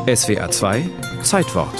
SWR 2 Zeitwort.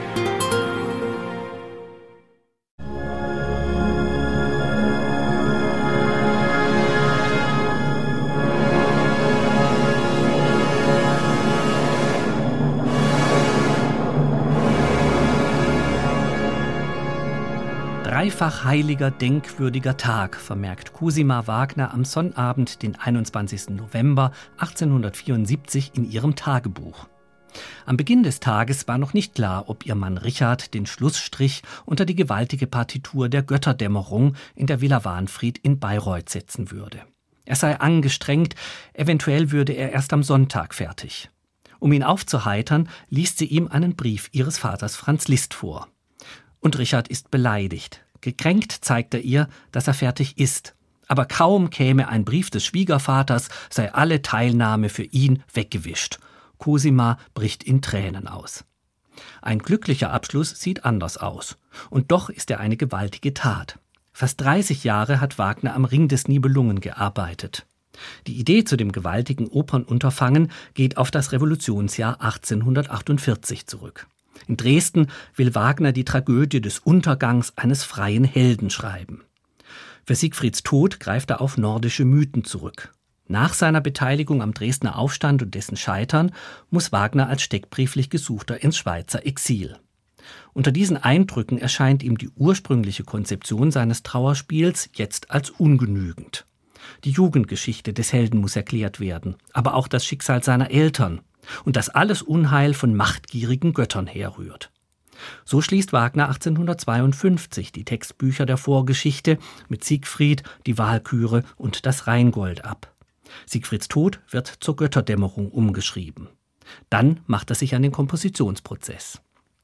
Dreifach heiliger, denkwürdiger Tag, vermerkt Cosima Wagner am Sonnabend, den 21. November 1874 in ihrem Tagebuch. Am Beginn des Tages war noch nicht klar, ob ihr Mann Richard den Schlussstrich unter die gewaltige Partitur der Götterdämmerung in der Villa Wahnfried in Bayreuth setzen würde. Er sei angestrengt, eventuell würde er erst am Sonntag fertig. Um ihn aufzuheitern, liest sie ihm einen Brief ihres Vaters Franz Liszt vor. Und Richard ist beleidigt. Gekränkt zeigt er ihr, dass er fertig ist. Aber kaum käme ein Brief des Schwiegervaters, sei alle Teilnahme für ihn weggewischt. Cosima bricht in Tränen aus. Ein glücklicher Abschluss sieht anders aus. Und doch ist er eine gewaltige Tat. Fast 30 Jahre hat Wagner am Ring des Nibelungen gearbeitet. Die Idee zu dem gewaltigen Opernunterfangen geht auf das Revolutionsjahr 1848 zurück. In Dresden will Wagner die Tragödie des Untergangs eines freien Helden schreiben. Für Siegfrieds Tod greift er auf nordische Mythen zurück. Nach seiner Beteiligung am Dresdner Aufstand und dessen Scheitern muss Wagner als steckbrieflich Gesuchter ins Schweizer Exil. Unter diesen Eindrücken erscheint ihm die ursprüngliche Konzeption seines Trauerspiels jetzt als ungenügend. Die Jugendgeschichte des Helden muss erklärt werden, aber auch das Schicksal seiner Eltern. Und dass alles Unheil von machtgierigen Göttern herrührt. So schließt Wagner 1852 die Textbücher der Vorgeschichte mit Siegfried, die Walküre und das Rheingold ab. Siegfrieds Tod wird zur Götterdämmerung umgeschrieben. Dann macht er sich an den Kompositionsprozess.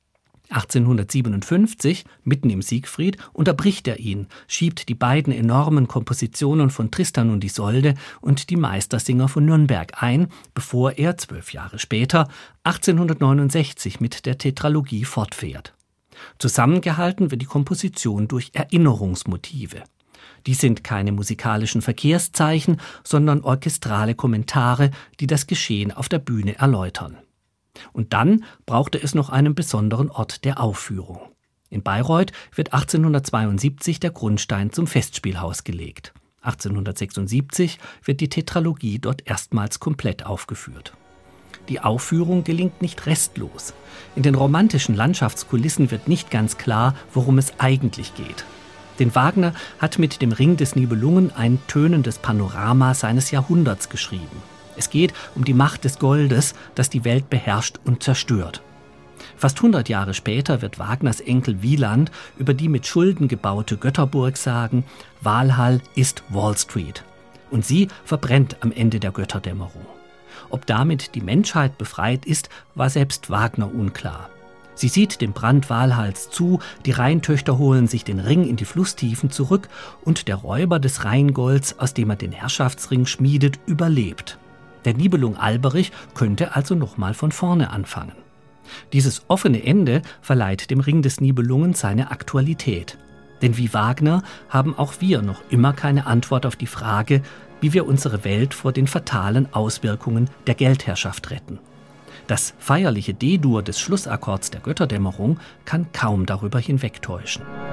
1857, mitten im Siegfried, unterbricht er ihn, schiebt die beiden enormen Kompositionen von Tristan und Isolde und die Meistersinger von Nürnberg ein, bevor er 12 Jahre später, 1869, mit der Tetralogie fortfährt. Zusammengehalten wird die Komposition durch Erinnerungsmotive. Die sind keine musikalischen Verkehrszeichen, sondern orchestrale Kommentare, die das Geschehen auf der Bühne erläutern. Und dann brauchte es noch einen besonderen Ort der Aufführung. In Bayreuth wird 1872 der Grundstein zum Festspielhaus gelegt. 1876 wird die Tetralogie dort erstmals komplett aufgeführt. Die Aufführung gelingt nicht restlos. In den romantischen Landschaftskulissen wird nicht ganz klar, worum es eigentlich geht. Denn Wagner hat mit dem Ring des Nibelungen ein tönendes Panorama seines Jahrhunderts geschrieben. Es geht um die Macht des Goldes, das die Welt beherrscht und zerstört. Fast 100 Jahre später wird Wagners Enkel Wieland über die mit Schulden gebaute Götterburg sagen, Walhall ist Wall Street. Und sie verbrennt am Ende der Götterdämmerung. Ob damit die Menschheit befreit ist, war selbst Wagner unklar. Sie sieht dem Brand Walhalls zu, die Rheintöchter holen sich den Ring in die Flusstiefen zurück und der Räuber des Rheingolds, aus dem er den Herrschaftsring schmiedet, überlebt. Der Nibelung Alberich könnte also nochmal von vorne anfangen. Dieses offene Ende verleiht dem Ring des Nibelungen seine Aktualität. Denn wie Wagner haben auch wir noch immer keine Antwort auf die Frage, wie wir unsere Welt vor den fatalen Auswirkungen der Geldherrschaft retten. Das feierliche D-Dur des Schlussakkords der Götterdämmerung kann kaum darüber hinwegtäuschen.